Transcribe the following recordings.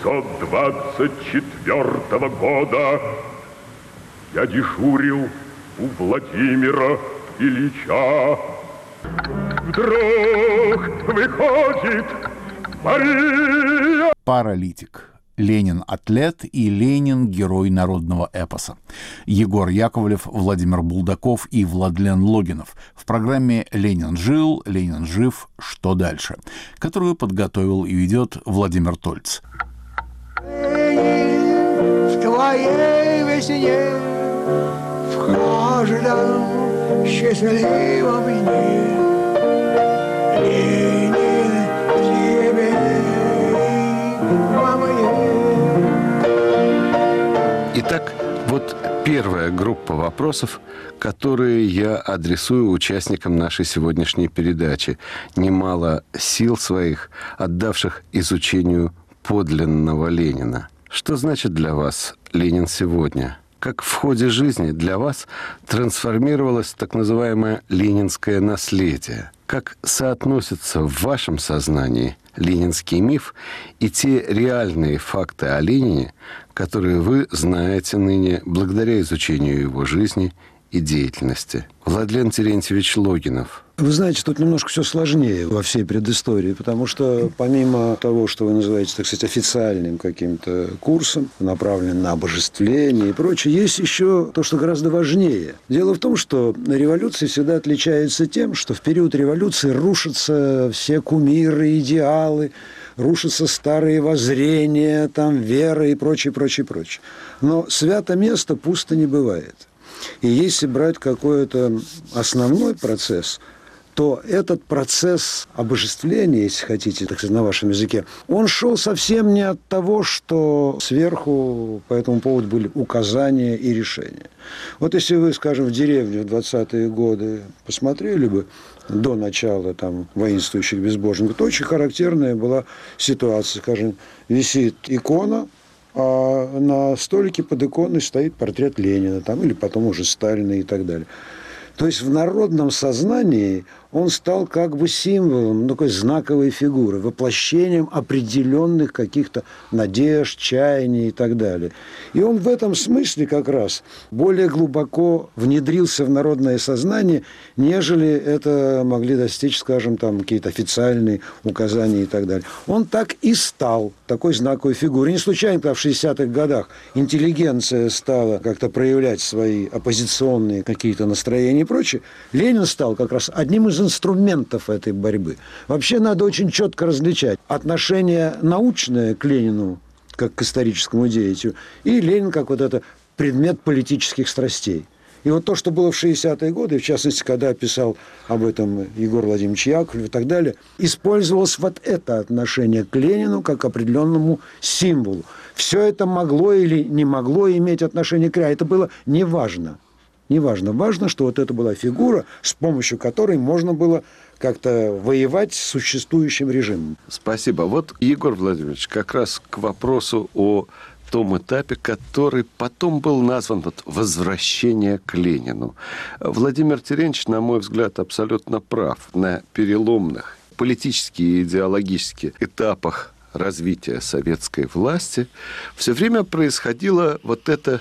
1924 года я дежурил у Владимира Ильича. Вдруг выходит Мария. Паралитик. Ленин – атлет и Ленин – герой народного эпоса. Егор Яковлев, Владимир Булдаков и Владлен Логинов в программе «Ленин жил, Ленин жив. Что дальше?», которую подготовил и ведет Владимир Тольц. В твоей весне, в каждом счастливом дне, Ленин тебе, мама. Итак, вот первая группа вопросов, которые я адресую участникам нашей сегодняшней передачи, немало сил своих отдавших изучению подлинного Ленина. Что значит для вас Ленин сегодня? Как в ходе жизни для вас трансформировалось так называемое ленинское наследие? Как соотносятся в вашем сознании ленинский миф и те реальные факты о Ленине, которые вы знаете ныне благодаря изучению его жизни и деятельности? Владлен Терентьевич Логинов. Вы знаете, тут немножко все сложнее во всей предыстории, потому что помимо того, что вы называете, так сказать, официальным каким-то курсом, направленным на обожествление и прочее, есть еще то, что гораздо важнее. Дело в том, что революция всегда отличается тем, что в период революции рушатся все кумиры, идеалы, рушатся старые воззрения, там, вера и прочее, прочее, прочее. Но свято место пусто не бывает. И если брать какой-то основной процесс, то этот процесс обожествления, если хотите, так сказать, на вашем языке, он шел совсем не от того, что сверху по этому поводу были указания и решения. Вот если вы, скажем, в деревне в 20-е годы посмотрели бы до начала там воинствующих безбожников, то очень характерная была ситуация, скажем, висит икона, а на столике под иконой стоит портрет Ленина, там, или потом уже Сталина и так далее. То есть в народном сознании он стал как бы символом такой знаковой фигуры, воплощением определенных каких-то надежд, чаяний и так далее. И он в этом смысле как раз более глубоко внедрился в народное сознание, нежели это могли достичь, скажем, там какие-то официальные указания и так далее. Он так и стал такой знаковой фигурой. Не случайно, когда в 60-х годах интеллигенция стала как-то проявлять свои оппозиционные какие-то настроения и прочее, Ленин стал как раз одним из инструментов этой борьбы. Вообще надо очень четко различать отношение научное к Ленину, как к историческому деятелю, и Ленин как вот это предмет политических страстей. И вот то, что было в 60-е годы, в частности, когда писал об этом Егор Владимирович Яковлев и так далее, использовалось вот это отношение к Ленину как к определенному символу. Все это могло или не могло иметь отношение к Ленину. Это было неважно. Неважно. Важно, что вот это была фигура, с помощью которой можно было как-то воевать с существующим режимом. Спасибо. Вот, Егор Владимирович, как раз к вопросу о том этапе, который потом был назван вот «возвращение к Ленину». Владимир Терентьевич, на мой взгляд, абсолютно прав. На переломных политических и идеологических этапах развития советской власти все время происходило вот это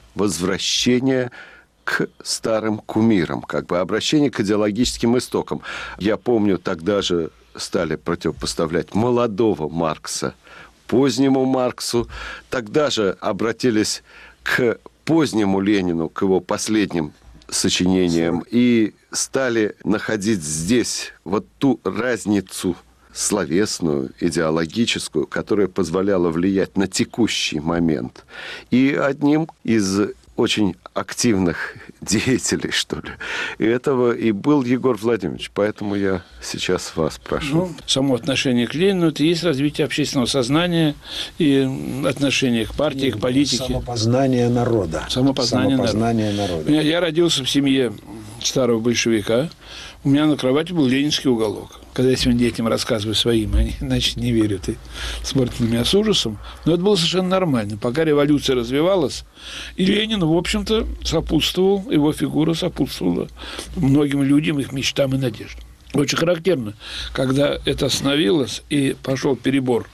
возвращение к старым кумирам, как бы обращение к идеологическим истокам. Я помню, тогда же стали противопоставлять молодого Маркса позднему Марксу. Тогда же обратились к позднему Ленину, к его последним сочинениям, и стали находить здесь вот ту разницу словесную, идеологическую, которая позволяла влиять на текущий момент. И одним из очень активных деятелей, что ли, этого и был Егор Владимирович. Поэтому я сейчас вас прошу. Само отношение к Ленину – это и есть развитие общественного сознания и отношение к партии, к политике. Самопознание народа. Самопознание народа. Я родился в семье старого большевика. У меня на кровати был ленинский уголок. Когда я сегодня детям рассказываю своим, они, значит, не верят и смотрят на меня с ужасом. Но это было совершенно нормально. Пока революция развивалась, и Ленин, в общем-то, сопутствовал, его фигура сопутствовала многим людям, их мечтам и надеждам. Очень характерно, когда это остановилось и пошел перебор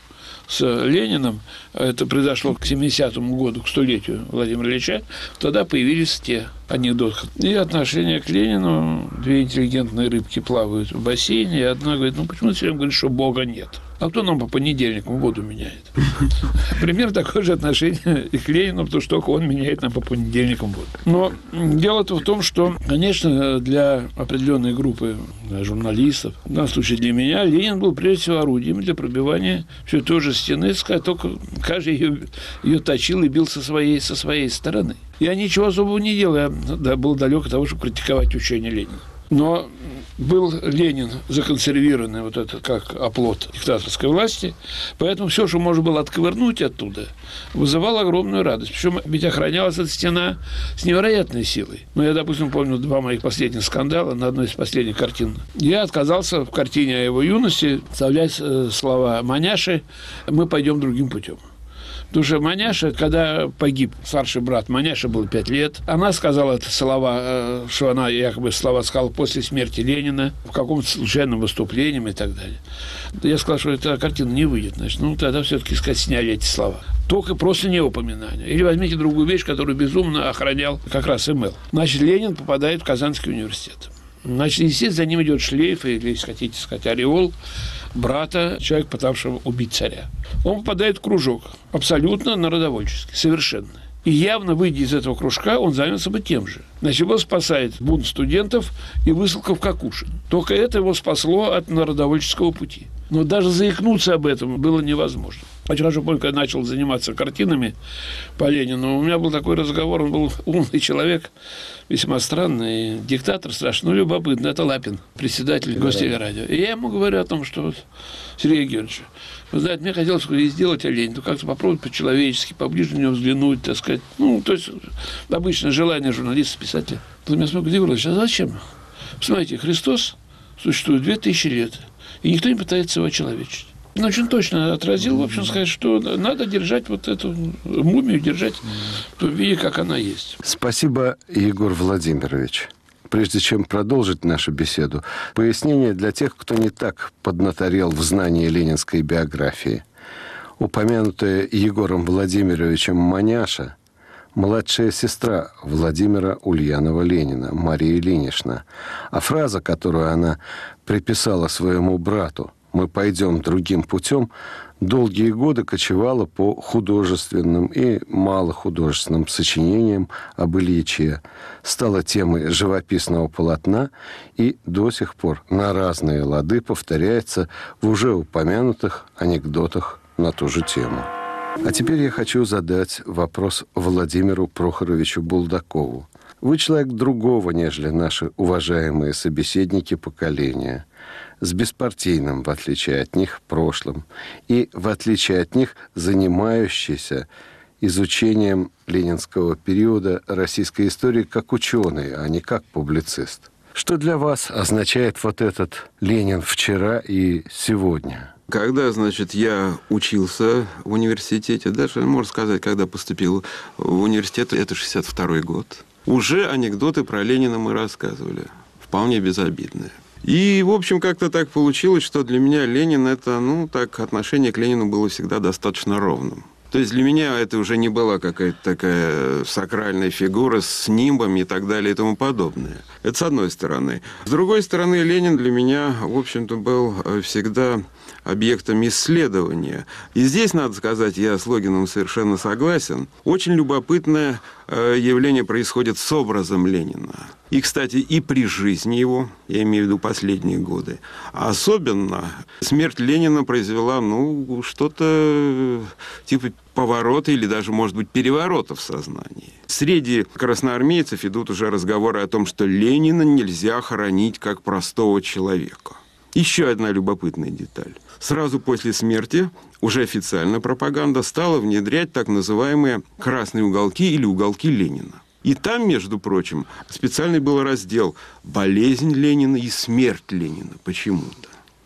с Лениным, это произошло к 70-му году, к 100-летию Владимира Ильича, тогда появились те анекдоты. И отношение к Ленину: две интеллигентные рыбки плавают в бассейне, и одна говорит: ну почему ты все время говоришь, что Бога нет? А кто нам по понедельникам воду меняет? Примерно такое же отношение и к Ленину, потому что только он меняет нам по понедельникам воду. Но дело-то в том, что, конечно, для определенной группы журналистов, в данном случае для меня, Ленин был прежде всего орудием для пробивания все той же стены, только каждый ее точил и бил со своей стороны. Я ничего особого не делал, я был далек от того, чтобы критиковать учение Ленина. Но был Ленин законсервированный, вот это как оплот диктаторской власти, поэтому все, что можно было отковырнуть оттуда, вызывало огромную радость. Причем ведь охранялась эта стена с невероятной силой. Я, допустим, помню два моих последних скандала на одной из последних картин. Я отказался в картине о его юности вставлять слова Маняши: «Мы пойдем другим путем». Потому что Маняша, когда погиб старший брат, Маняше было 5 лет, она сказала это слова, что она якобы слова сказала после смерти Ленина, в каком-то случайном выступлении и так далее. Я сказал, что эта картина не выйдет. Значит, тогда все-таки сняли эти слова. Только просто не упоминание. Или возьмите другую вещь, которую безумно охранял как раз МЛ. Значит, Ленин попадает в Казанский университет. Значит, естественно, за ним идет шлейф, или, если хотите сказать, ореол брата, человека, пытавшего убить царя. Он попадает в кружок, абсолютно народовольческий, совершенно. И явно, выйдя из этого кружка, он занялся бы тем же. Значит, его спасает бунт студентов и высылка в Кокушин. Только это его спасло от народовольческого пути. Но даже заикнуться об этом было невозможно. Очень хорошо помню, когда начал заниматься картинами по Ленину, у меня был такой разговор, он был умный человек, весьма странный, диктатор страшный, но любопытный. Это Лапин, председатель Гостелерадио. И я ему говорю о том, что Сергей Георгиевич, вы знаете, мне хотелось сделать о Ленине, как-то попробовать по-человечески, поближе на него взглянуть, так сказать. То есть обычное желание журналиста, писателя. Он меня смотрит: Григорий Владимирович, а зачем? Посмотрите, Христос существует 2000 лет, и никто не пытается его очеловечить. Он очень точно отразил, в общем, сказать, что надо держать вот эту мумию, держать в том виде, как она есть. Спасибо, Егор Владимирович. Прежде чем продолжить нашу беседу, пояснение для тех, кто не так поднаторел в знании ленинской биографии. Упомянутая Егором Владимировичем Маняша – младшая сестра Владимира Ульянова Ленина, Мария Ильинична. А фраза, которую она приписала своему брату «Мы пойдем другим путем», долгие годы кочевала по художественным и малохудожественным сочинениям об Ильиче, стала темой живописного полотна и до сих пор на разные лады повторяется в уже упомянутых анекдотах на ту же тему. А теперь я хочу задать вопрос Владимиру Прохоровичу Булдакову. Вы человек другого, нежели наши уважаемые собеседники поколения, с беспартийным, в отличие от них, прошлым, и, в отличие от них, занимающийся изучением ленинского периода российской истории как ученый, а не как публицист. Что для вас означает вот этот Ленин вчера и сегодня? Когда, я учился в университете, даже, можно сказать, когда поступил в университет, это 62-й год, уже анекдоты про Ленина мы рассказывали, вполне безобидные. И, в общем, как-то так получилось, что для меня Ленин это, отношение к Ленину было всегда достаточно ровным. То есть для меня это уже не была какая-то такая сакральная фигура с нимбом и так далее и тому подобное. Это с одной стороны. С другой стороны, Ленин для меня, в общем-то, был всегда объектом исследования. И здесь, надо сказать, я с Логиновым совершенно согласен. Очень любопытное явление происходит с образом Ленина. И, кстати, и при жизни его, я имею в виду последние годы, особенно смерть Ленина произвела, что-то типа поворота или даже, может быть, переворота в сознании. Среди красноармейцев идут уже разговоры о том, что Ленина нельзя хоронить как простого человека. Еще одна любопытная деталь. Сразу после смерти уже официально пропаганда стала внедрять так называемые красные уголки или уголки Ленина. И там, между прочим, специальный был раздел «Болезнь Ленина и смерть Ленина» почему-то.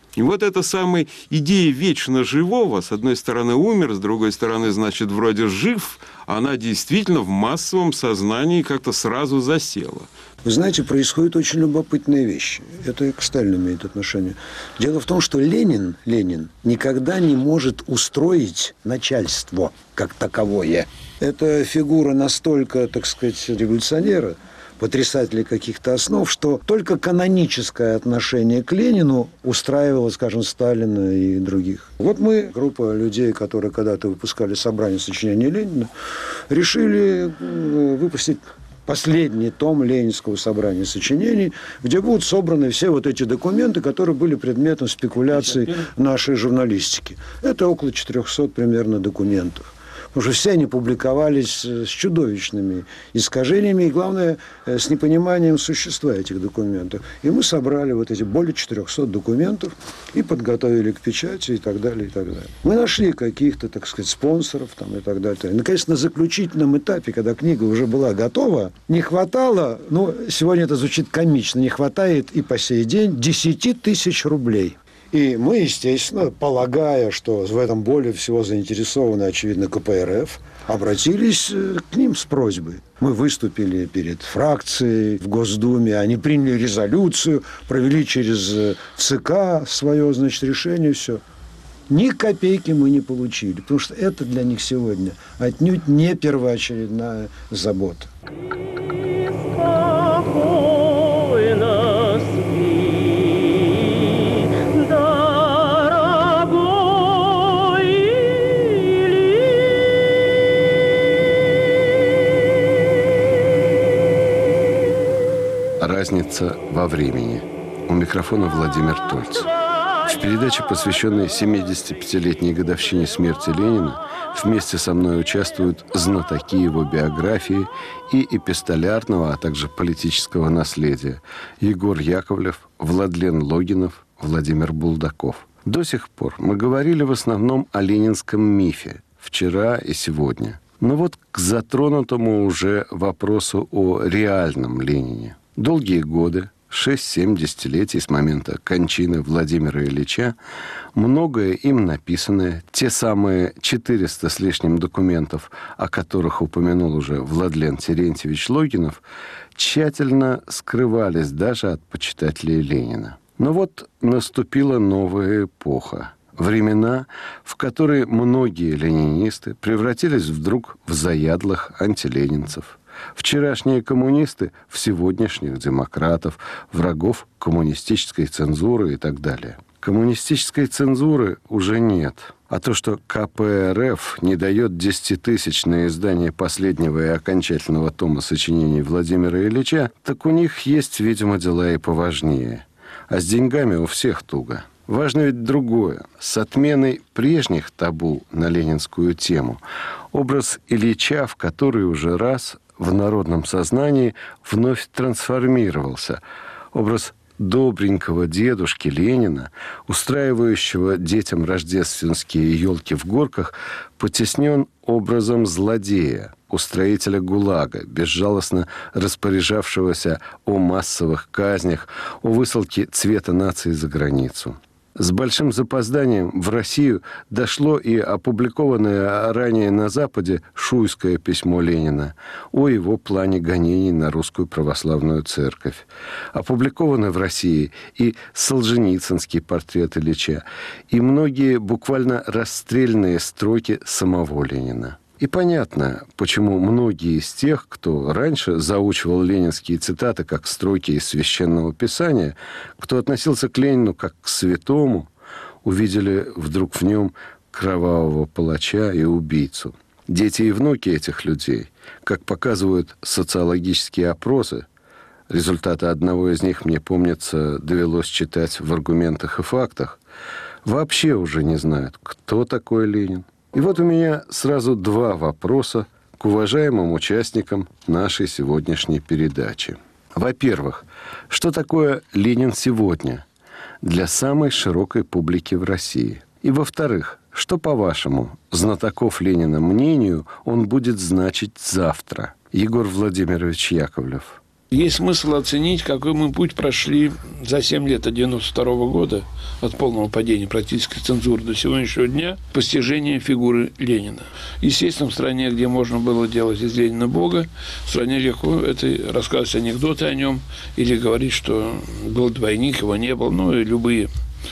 И вот эта самая идея вечно живого, с одной стороны умер, с другой стороны, значит, вроде жив, она действительно в массовом сознании как-то сразу засела. Вы знаете, происходят очень любопытные вещи. Это и к Сталину имеет отношение. Дело в том, что Ленин никогда не может устроить начальство как таковое. Это фигура настолько, так сказать, революционера, потрясателей каких-то основ, что только каноническое отношение к Ленину устраивало, скажем, Сталина и других. Вот мы, группа людей, которые когда-то выпускали собрание сочинений Ленина, решили выпустить последний том Ленинского собрания сочинений, где будут собраны все вот эти документы, которые были предметом спекуляций нашей журналистики. Это около 400 примерно документов. Потому что все они публиковались с чудовищными искажениями и, главное, с непониманием существа этих документов. И мы собрали вот эти более 400 документов и подготовили к печати и так далее, и так далее. Мы нашли каких-то, так сказать, спонсоров там, и так далее. Наконец, на заключительном этапе, когда книга уже была готова, не хватало, сегодня это звучит комично, не хватает и по сей день 10 тысяч рублей. И мы, естественно, полагая, что в этом более всего заинтересованы, очевидно, КПРФ, обратились к ним с просьбой. Мы выступили перед фракцией в Госдуме, они приняли резолюцию, провели через ЦК свое, значит, решение, все. Ни копейки мы не получили, потому что это для них сегодня отнюдь не первоочередная забота. Разница во времени. У микрофона Владимир Тольц. В передаче, посвященной 75-летней годовщине смерти Ленина, вместе со мной участвуют знатоки его биографии и эпистолярного, а также политического наследия: Егор Яковлев, Владлен Логинов, Владимир Булдаков. До сих пор мы говорили в основном о ленинском мифе вчера и сегодня. Но вот к затронутому уже вопросу о реальном Ленине. Долгие годы, 6-7 десятилетий с момента кончины Владимира Ильича, многое им написанное, те самые 400 с лишним документов, о которых упомянул уже Владлен Терентьевич Логинов, тщательно скрывались даже от почитателей Ленина. Но вот наступила новая эпоха. Времена, в которые многие ленинисты превратились вдруг в заядлых антиленинцев. Вчерашние коммунисты в сегодняшних демократов, врагов коммунистической цензуры и так далее. Коммунистической цензуры уже нет. А то, что КПРФ не дает 10-тысячное издание последнего и окончательного тома сочинений Владимира Ильича, так у них есть, видимо, дела и поважнее. А с деньгами у всех туго. Важно ведь другое. С отменой прежних табу на ленинскую тему образ Ильича, в который уже раз в народном сознании вновь трансформировался. Образ добренького дедушки Ленина, устраивающего детям рождественские елки в горках, потеснен образом злодея, устроителя ГУЛАГа, безжалостно распоряжавшегося о массовых казнях, о высылке цвета нации за границу. С большим запозданием в Россию дошло и опубликованное ранее на Западе шуйское письмо Ленина о его плане гонений на русскую православную церковь. Опубликованы в России и Солженицынский портрет Ильича, и многие буквально расстрельные строки самого Ленина. И понятно, почему многие из тех, кто раньше заучивал ленинские цитаты как строки из Священного Писания, кто относился к Ленину как к святому, увидели вдруг в нем кровавого палача и убийцу. Дети и внуки этих людей, как показывают социологические опросы, результаты одного из них, мне помнится, довелось читать в «Аргументах и фактах», вообще уже не знают, кто такой Ленин. И вот у меня сразу два вопроса к уважаемым участникам нашей сегодняшней передачи. Во-первых, что такое Ленин сегодня для самой широкой публики в России? И во-вторых, что, по вашему, знатоков Ленина мнению, он будет значить завтра? Егор Владимирович Яковлев. Есть смысл оценить, какой мы путь прошли за 7 лет от 92 года, от полного падения практически цензуры до сегодняшнего дня, постижения фигуры Ленина. Естественно, в стране, где можно было делать из Ленина Бога, в стране легко это рассказывать анекдоты о нем или говорить, что был двойник, его не было, ну и любые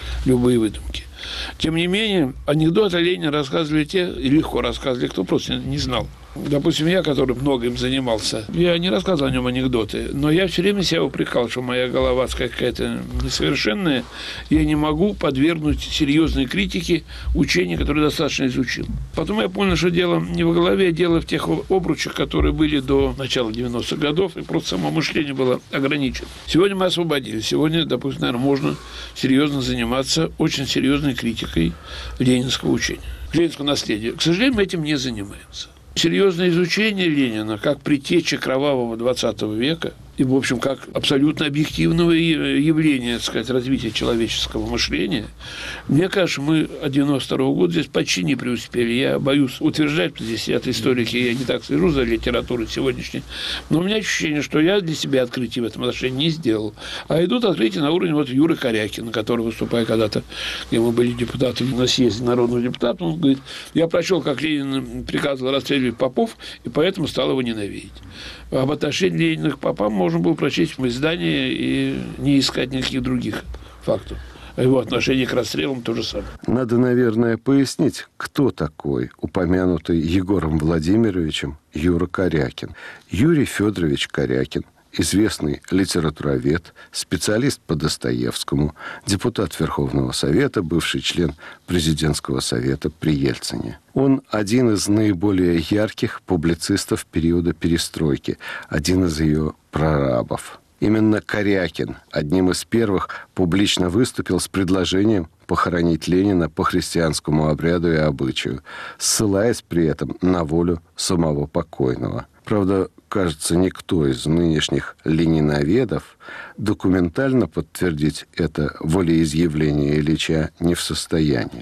выдумки. Тем не менее, анекдоты о Ленине рассказывали те, и легко рассказывали, кто просто не знал. Допустим, я, который много им занимался, я не рассказывал о нем анекдоты, но я все время себя упрекал, что моя голова какая-то несовершенная, я не могу подвергнуть серьезной критике учения, которое достаточно изучил. Потом я понял, что дело не в голове, а дело в тех обручах, которые были до начала 90-х годов, и просто само мышление было ограничено. Сегодня мы освободились. Сегодня, допустим, наверное, можно серьезно заниматься очень серьезной критикой ленинского учения, ленинского наследия. К сожалению, мы этим не занимаемся. Серьезное изучение Ленина как предтечи кровавого XX века и, в общем, как абсолютно объективного явления, так сказать, развития человеческого мышления, мне кажется, мы от 92 года здесь почти не преуспели. Я боюсь утверждать, потому что здесь сидят историки, я не так слежу за литературой сегодняшней, но у меня ощущение, что я для себя открытий в этом отношении не сделал. А идут открытия на уровне вот Юры Корякина, который, выступая когда-то, где мы были депутатами на съезде народного депутата, он говорит, я прочел, как Ленин приказывал расстреливать попов, и поэтому стал его ненавидеть. Об отношении Ленина к попам можно было прочесть в издании и не искать никаких других фактов. А его отношение к расстрелам то же самое. Надо, наверное, пояснить, кто такой упомянутый Егором Владимировичем Юра Корякин. Юрий Федорович Корякин, известный литературовед, специалист по Достоевскому, депутат Верховного Совета, бывший член президентского совета при Ельцине. Он один из наиболее ярких публицистов периода перестройки, один из ее прорабов. Именно Корякин одним из первых публично выступил с предложением похоронить Ленина по христианскому обряду и обычаю, ссылаясь при этом на волю самого покойного. Правда, кажется, никто из нынешних лениноведов документально подтвердить это волеизъявление Ильича не в состоянии.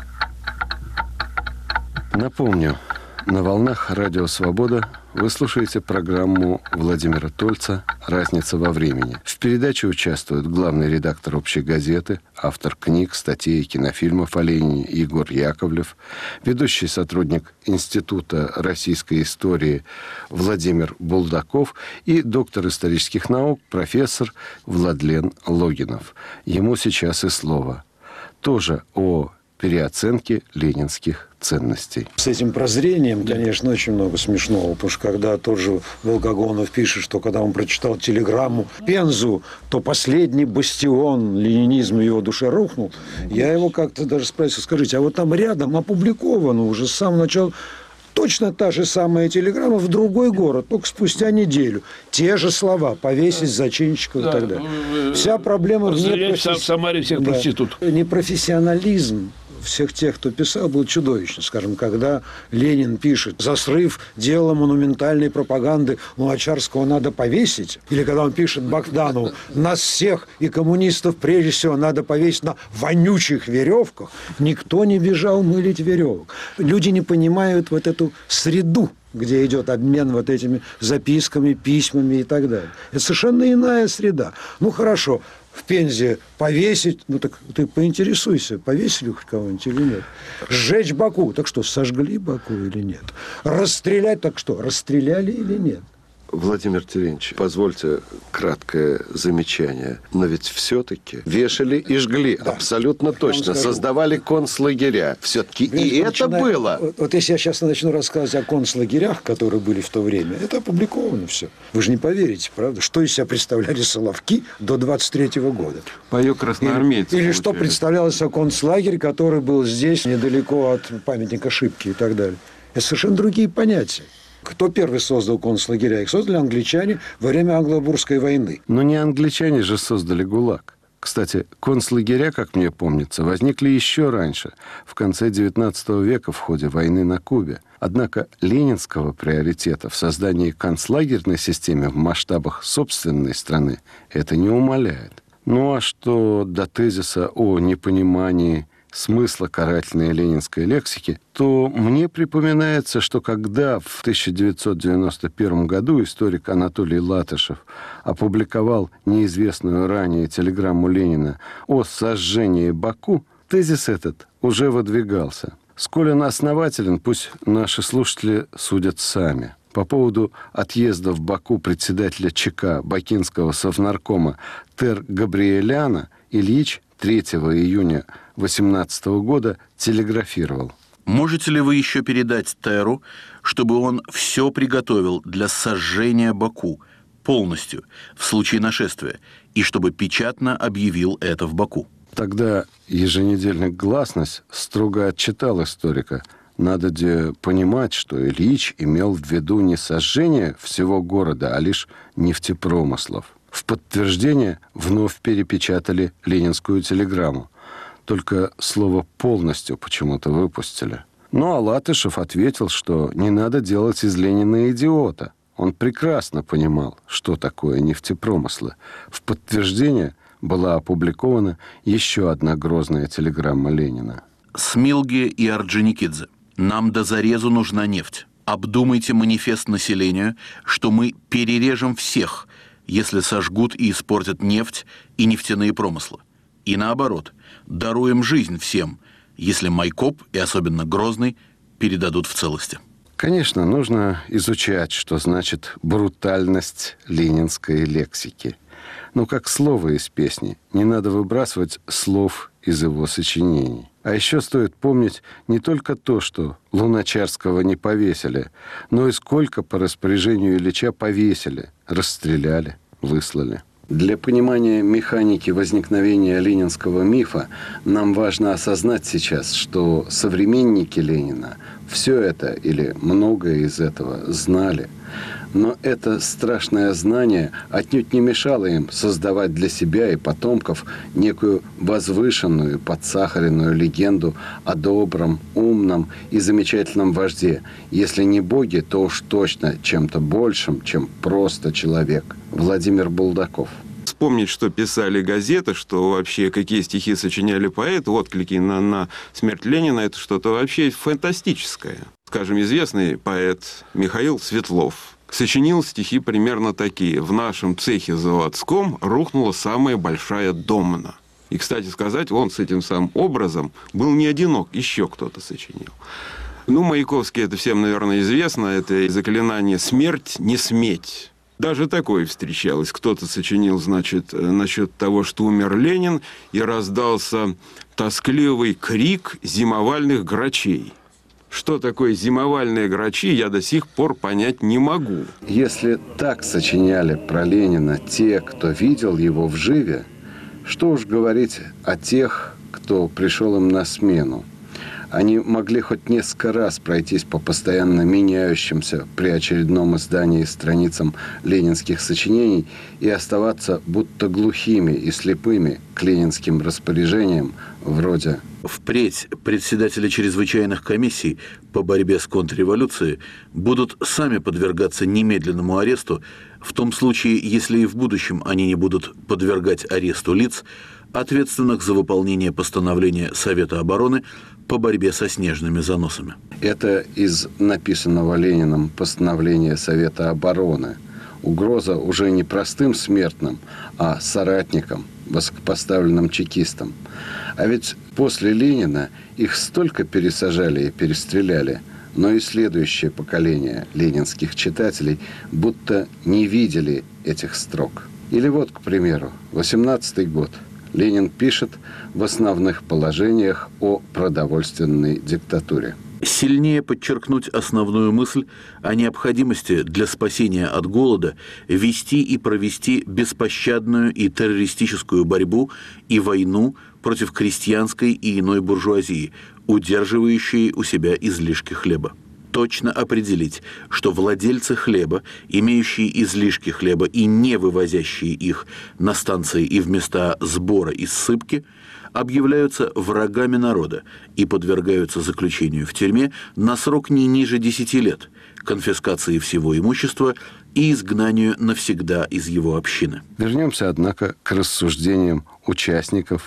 Напомню, на волнах Радио Свобода вы слушаете программу Владимира Тольца «Разница во времени». В передаче участвуют главный редактор «Общей газеты», автор книг, статей и кинофильмов о Ленине Егор Яковлев, ведущий сотрудник Института российской истории Владимир Булдаков и доктор исторических наук, профессор Владлен Логинов. Ему сейчас и слово. Тоже о переоценке ленинских ценностей. С этим прозрением, конечно, очень много смешного, потому что когда тот же Волгогонов пишет, что когда он прочитал телеграмму Пензу, то последний бастион ленинизма в его душе рухнул, я его как-то даже спросил, скажите, а вот там рядом опубликовано уже с самого начала точно та же самая телеграмма в другой город, только спустя неделю. Те же слова, повесить зачинщиков и так далее. Вся проблема в Самаре всех проституток. Непрофессионализм всех тех, кто писал, был чудовищно. Скажем, когда Ленин пишет, за срыв дела монументальной пропаганды Луначарского надо повесить, или когда он пишет Богданову, нас всех и коммунистов прежде всего надо повесить на вонючих веревках, никто не бежал мылить веревок. Люди не понимают вот эту среду, где идет обмен вот этими записками, письмами и так далее. Это совершенно иная среда. Ну, хорошо, в Пензе повесить, ну так ты поинтересуйся, повесили хоть кого-нибудь или нет. Сжечь Баку, так что, сожгли Баку или нет? Расстрелять, так что, расстреляли или нет? Владимир Терентьевич, позвольте краткое замечание. Но ведь все-таки вешали и жгли. Да. Абсолютно точно. Создавали концлагеря. Все-таки и это было. Вот если я сейчас начну рассказывать о концлагерях, которые были в то время, это опубликовано все. Вы же не поверите, правда? Что из себя представляли Соловки до 23-го года? Поё красноармейцы. Или что представлялся концлагерь, который был здесь, недалеко от памятника Шипки и так далее. Это совершенно другие понятия. Кто первый создал концлагеря? Их создали англичане во время Англо-Бурской войны. Но не англичане же создали ГУЛАГ. Кстати, концлагеря, как мне помнится, возникли еще раньше, в конце XIX века в ходе войны на Кубе. Однако ленинского приоритета в создании концлагерной системы в масштабах собственной страны это не умаляет. Ну а что до тезиса о непонимании смысла карательной ленинской лексики, то мне припоминается, что когда в 1991 году историк Анатолий Латышев опубликовал неизвестную ранее телеграмму Ленина о сожжении Баку, тезис этот уже выдвигался. Сколь он основателен, пусть наши слушатели судят сами. По поводу отъезда в Баку председателя ЧК Бакинского совнаркома Тер Габриэляна Ильич 3 июня 18 года телеграфировал. Можете ли вы еще передать Теру, чтобы он все приготовил для сожжения Баку полностью в случае нашествия, и чтобы печатно объявил это в Баку? Тогда еженедельник «Гласность» строго отчитал историка. Надо де понимать, что Ильич имел в виду не сожжение всего города, а лишь нефтепромыслов. В подтверждение вновь перепечатали ленинскую телеграмму. Только слово «полностью» почему-то выпустили. Ну, а Латышев ответил, что не надо делать из Ленина идиота. Он прекрасно понимал, что такое нефтепромыслы. В подтверждение была опубликована еще одна грозная телеграмма Ленина. Смилге и Орджоникидзе. Нам до зарезу нужна нефть. Обдумайте манифест населению, что мы перережем всех, если сожгут и испортят нефть и нефтяные промыслы. И наоборот, даруем жизнь всем, если Майкоп и особенно Грозный передадут в целости. Конечно, нужно изучать, что значит брутальность ленинской лексики. Но как слово из песни, не надо выбрасывать слов из его сочинений. А еще стоит помнить не только то, что Луначарского не повесили, но и сколько по распоряжению Ильича повесили, расстреляли, выслали. Для понимания механики возникновения ленинского мифа нам важно осознать сейчас, что современники Ленина все это или многое из этого знали. Но это страшное знание отнюдь не мешало им создавать для себя и потомков некую возвышенную, подсахаренную легенду о добром, умном и замечательном вожде. Если не боги, то уж точно чем-то большим, чем просто человек. Владимир Булдаков. Вспомнить, что писали газеты, что вообще какие стихи сочиняли поэты, отклики на смерть Ленина, это что-то вообще фантастическое. Скажем, известный поэт Михаил Светлов сочинил стихи примерно такие. «В нашем цехе заводском рухнула самая большая домна». И, кстати сказать, он с этим самым образом был не одинок, еще кто-то сочинил. Ну, Маяковский, это всем, наверное, известно, это заклинание «смерть не сметь». Даже такое встречалось. Кто-то сочинил, значит, насчет того, что умер Ленин, и раздался тоскливый крик зимовальных грачей. Что такое зимовальные грачи, я до сих пор понять не могу. Если так сочиняли про Ленина те, кто видел его вживе, что уж говорить о тех, кто пришел им на смену. Они могли хоть несколько раз пройтись по постоянно меняющимся при очередном издании страницам ленинских сочинений и оставаться будто глухими и слепыми к ленинским распоряжениям вроде Впредь председатели чрезвычайных комиссий по борьбе с контрреволюцией будут сами подвергаться немедленному аресту в том случае, если и в будущем они не будут подвергать аресту лиц, ответственных за выполнение постановления Совета обороны по борьбе со снежными заносами. Это из написанного Лениным постановления Совета обороны. Угроза уже не простым смертным, а соратникам, высокопоставленным чекистам. А ведь после Ленина их столько пересажали и перестреляли, но и следующее поколение ленинских читателей будто не видели этих строк. Или вот, к примеру, 18-й год. Ленин пишет в основных положениях о продовольственной диктатуре. Сильнее подчеркнуть основную мысль о необходимости для спасения от голода вести и провести беспощадную и террористическую борьбу и войну против крестьянской и иной буржуазии, удерживающей у себя излишки хлеба. Точно определить, что владельцы хлеба, имеющие излишки хлеба и не вывозящие их на станции и в места сбора и ссыпки, объявляются врагами народа и подвергаются заключению в тюрьме на срок не ниже 10 лет, конфискации всего имущества и изгнанию навсегда из его общины. Вернемся, однако, к рассуждениям участников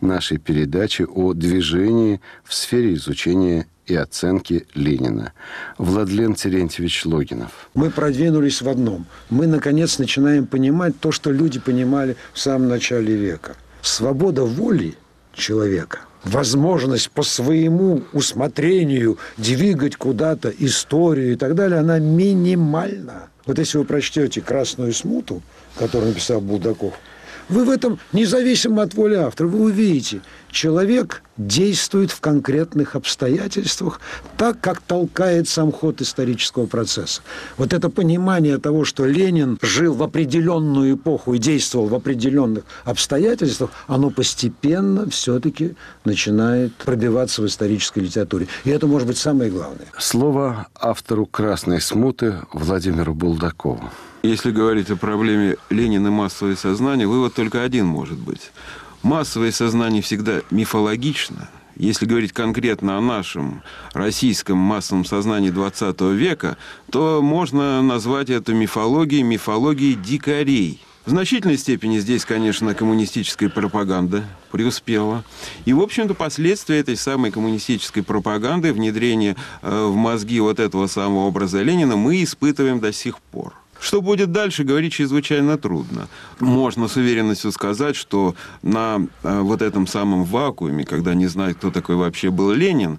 нашей передачи о движении в сфере изучения и оценки Ленина. Владлен Терентьевич Логинов. Мы продвинулись в одном. Мы, наконец, начинаем понимать то, что люди понимали в самом начале века. Свобода воли человека, возможность по своему усмотрению двигать куда-то историю и так далее, она минимальна. Вот если вы прочтете «Красную смуту», которую написал Булдаков, вы в этом, независимо от воли автора, вы увидите, человек действует в конкретных обстоятельствах так, как толкает сам ход исторического процесса. Вот это понимание того, что Ленин жил в определенную эпоху и действовал в определенных обстоятельствах, оно постепенно все-таки начинает пробиваться в исторической литературе. И это, может быть, самое главное. Слово автору «Красной смуты» Владимиру Булдакову. Если говорить о проблеме Ленина и массовое сознание, вывод только один может быть. Массовое сознание всегда мифологично. Если говорить конкретно о нашем российском массовом сознании XX века, то можно назвать это мифологией дикарей. В значительной степени здесь, конечно, коммунистическая пропаганда преуспела. И, в общем-то, последствия этой самой коммунистической пропаганды, внедрение в мозги вот этого самого образа Ленина мы испытываем до сих пор. Что будет дальше, говорить чрезвычайно трудно. Можно с уверенностью сказать, что на вот этом самом вакууме, когда не знают, кто такой вообще был Ленин,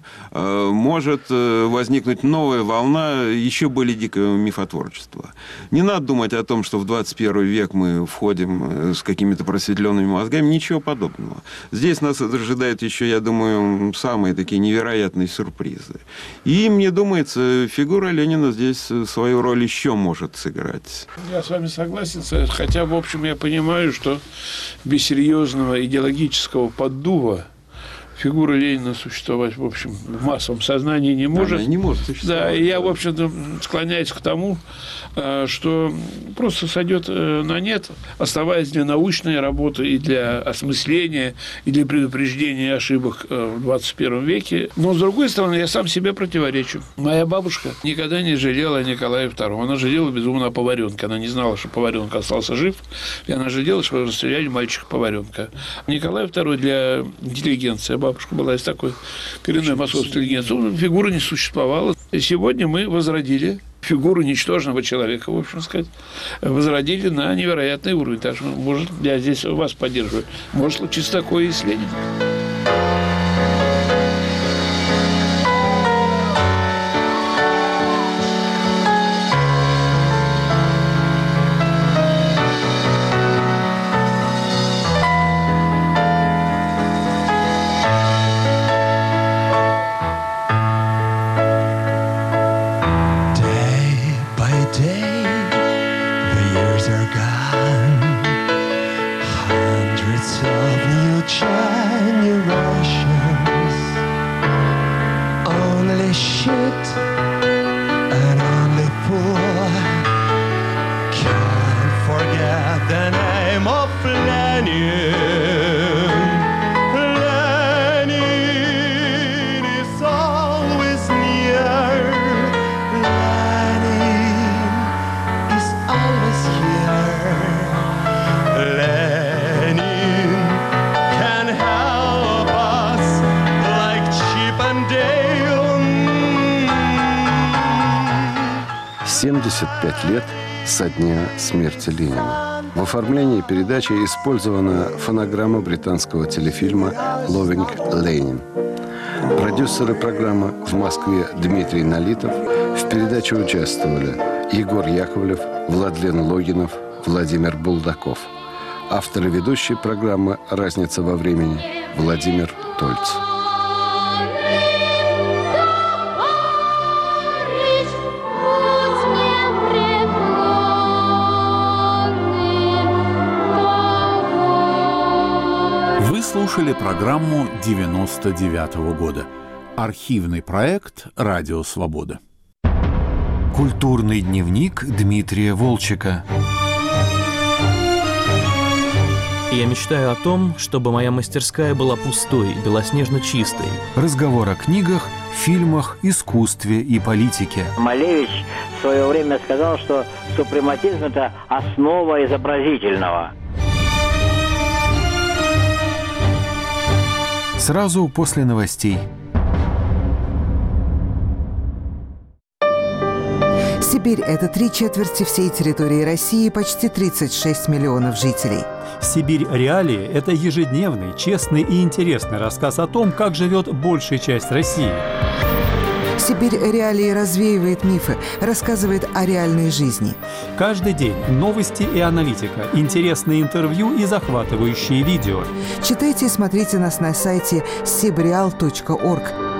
может возникнуть новая волна еще более дикого мифотворчества. Не надо думать о том, что в 21 век мы входим с какими-то просветленными мозгами. Ничего подобного. Здесь нас ожидают еще, я думаю, самые такие невероятные сюрпризы. И, мне думается, фигура Ленина здесь свою роль еще может сыграть. Я с вами согласен, хотя, в общем, я понимаю, что без серьезного идеологического поддува фигура Ленина существовать, в общем, в массовом сознании не может. Она не может существовать. Да, и я, в общем-то, склоняюсь к тому, что просто сойдет на нет, оставаясь для научной работы и для осмысления, и для предупреждения ошибок в 21 веке. Но, с другой стороны, я сам себе противоречу. Моя бабушка никогда не жалела о Николае II. Она жалела безумно о Поваренке. Она не знала, что Поваренко остался жив, и она жалела, что расстреляли мальчика Поваренка. Николай II для интеллигенции, бабушка была из такой коренной московской интеллигенции, фигуры не существовало. И сегодня мы возродили фигуру ничтожного человека, в общем сказать, возродили на невероятный уровень. Так что, может, я здесь вас поддерживаю, может случиться такое и с Лениным. Лет со дня смерти Ленина. В оформлении передачи использована фонограмма британского телефильма «Loving Lenin». Продюсеры программы в Москве Дмитрий Налитов. В передаче участвовали Егор Яковлев, Владлен Логинов, Владимир Булдаков. Автор и ведущий программы «Разница во времени» Владимир Тольц. Вы слушали программу 99-го года. Архивный проект «Радио Свобода». Культурный дневник Дмитрия Волчека. Я мечтаю о том, чтобы моя мастерская была пустой, белоснежно чистой. Разговор о книгах, фильмах, искусстве и политике. Малевич в свое время сказал, что супрематизм – это основа изобразительного. Сразу после новостей. Сибирь – это 3/4 всей территории России, почти 36 миллионов жителей. «Сибирь. Реалии» – это ежедневный, честный и интересный рассказ о том, как живет большая часть России. «Сибирь. Реалии» развеивает мифы, рассказывает о реальной жизни. Каждый день новости и аналитика, интересные интервью и захватывающие видео. Читайте и смотрите нас на сайте sibrial.org.